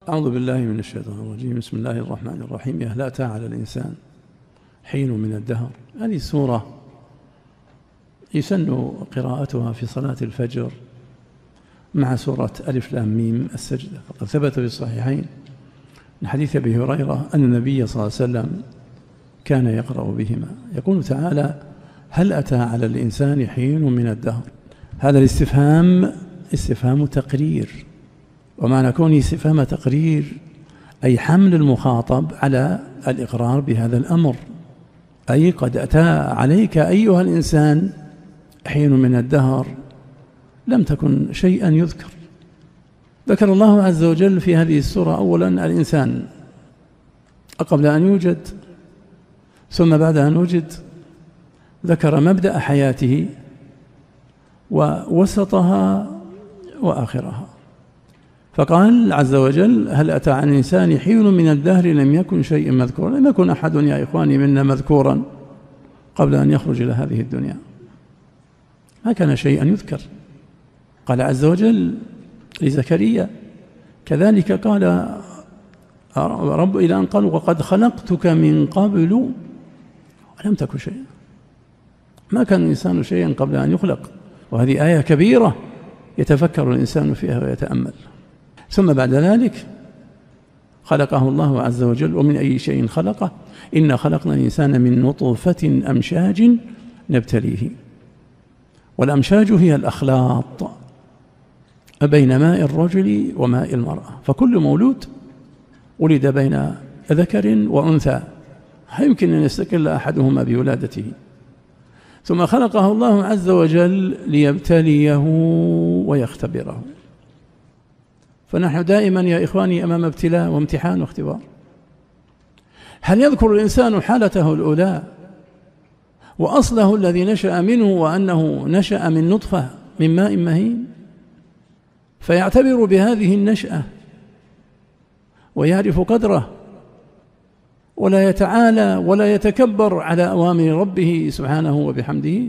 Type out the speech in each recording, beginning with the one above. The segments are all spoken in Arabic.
أعوذ بالله من الشيطان الرجيم. بسم الله الرحمن الرحيم. هل أتى على الإنسان حين من الدهر. هذه سورة يسن قراءتها في صلاة الفجر مع سورة ألف لام ميم السجدة. فقد ثبت في الصحيحين من حديث أبي هريرة أن النبي صلى الله عليه وسلم كان يقرأ بهما. يقول تعالى: هل أتى على الإنسان حين من الدهر. هذا الاستفهام استفهام تقرير، ومعنى كونه استفهام تقرير أي حمل المخاطب على الإقرار بهذا الأمر، أي قد أتى عليك أيها الإنسان حين من الدهر لم تكن شيئا يذكر. ذكر الله عز وجل في هذه السورة أولا الإنسان قبل أن يوجد، ثم بعد أن وجد ذكر مبدأ حياته ووسطها وآخرها. فقال عز وجل: هل أتى على الإنسان حين من الدهر لم يكن شيئا مذكورا. لم يكن أحد يا إخواني منا مذكورا قبل أن يخرج إلى هذه الدنيا، ما كان شيئا يذكر. قال عز وجل لزكريا كذلك قال رب إلى أن قال: وقد خلقتك من قبل ولم تكن شيئا. ما كان الإنسان شيئا قبل أن يخلق، وهذه آية كبيرة يتفكر الإنسان فيها ويتأمل. ثم بعد ذلك خلقه الله عز وجل. ومن أي شيء خلقه؟ إنا خلقنا الإنسان من نطفة أمشاج نبتليه. والأمشاج هي الأخلاط بين ماء الرجل وماء المرأة، فكل مولود ولد بين ذكر وأنثى يمكن أن يستقل أحدهما بولادته، ثم خلقه الله عز وجل ليبتليه ويختبره. فنحن دائما يا إخواني أمام ابتلاء وامتحان واختبار. هل يذكر الإنسان حالته الأولى وأصله الذي نشأ منه، وأنه نشأ من نطفة من ماء مهين، فيعتبر بهذه النشأة ويعرف قدره ولا يتعالى ولا يتكبر على أوامر ربه سبحانه وبحمده؟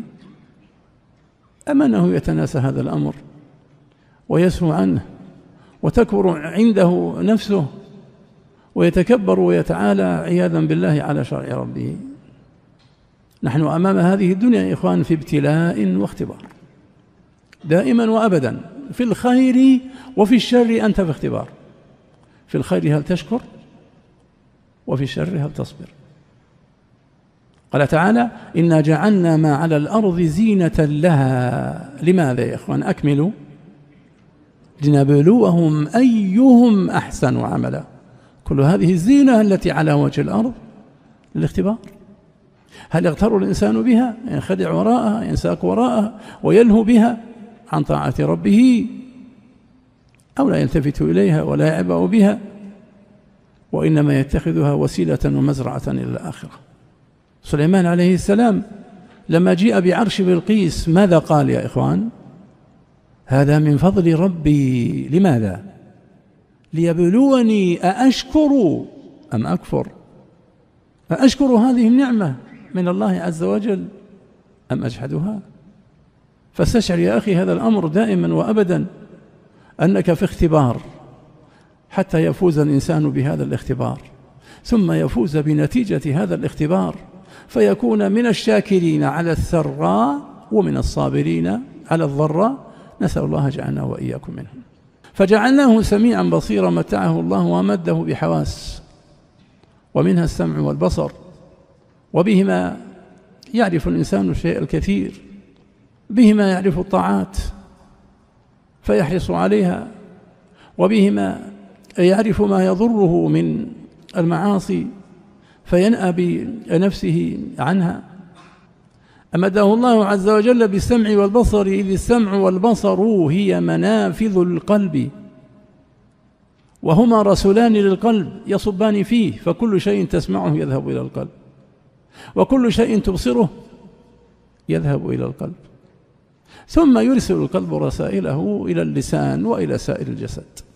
أم أنه يتناسى هذا الأمر ويسهو عنه وتكبر عنده نفسه ويتكبر ويتعالى عياذا بالله على شرع ربه؟ نحن أمام هذه الدنيا يا إخوان في ابتلاء واختبار دائما وأبدا، في الخير وفي الشر أنت في اختبار. في الخير هل تشكر، وفي الشر هل تصبر. قال تعالى: إنا جعلنا ما على الأرض زينة لها. لماذا يا إخوان؟ أكملوا. لنبلوهم أيهم أحسن عملا. كل هذه الزينة التي على وجه الأرض للاختبار. هل يغتر الإنسان بها، ينخدع وراءها، ينساق وراءها ويلهو بها عن طاعة ربه، أو لا يلتفت إليها ولا يعبأ بها، وإنما يتخذها وسيلة ومزرعة إلى الآخرة؟ سليمان عليه السلام لما جيء بعرش بلقيس ماذا قال يا إخوان؟ هذا من فضل ربي. لماذا؟ ليبلوني أأشكر أم أكفر. أأشكر هذه النعمة من الله عز وجل أم أجحدها؟ فاستشعر يا أخي هذا الأمر دائما وأبدا، أنك في اختبار حتى يفوز الإنسان بهذا الاختبار، ثم يفوز بنتيجة هذا الاختبار فيكون من الشاكرين على السراء ومن الصابرين على الضراء. نسأل الله جعلنا وإياكم منهم. فجعلناه سميعا بصيرا متعه الله ومده بحواس، ومنها السمع والبصر، وبهما يعرف الإنسان الشيء الكثير، بهما يعرف الطاعات فيحرص عليها، وبهما يعرف ما يضره من المعاصي فينأى بنفسه عنها. أمده الله عز وجل بالسمع والبصر، إذ السمع والبصر هي منافذ القلب، وهما رسولان للقلب يصبان فيه، فكل شيء تسمعه يذهب إلى القلب، وكل شيء تبصره يذهب إلى القلب، ثم يرسل القلب رسائله إلى اللسان وإلى سائر الجسد.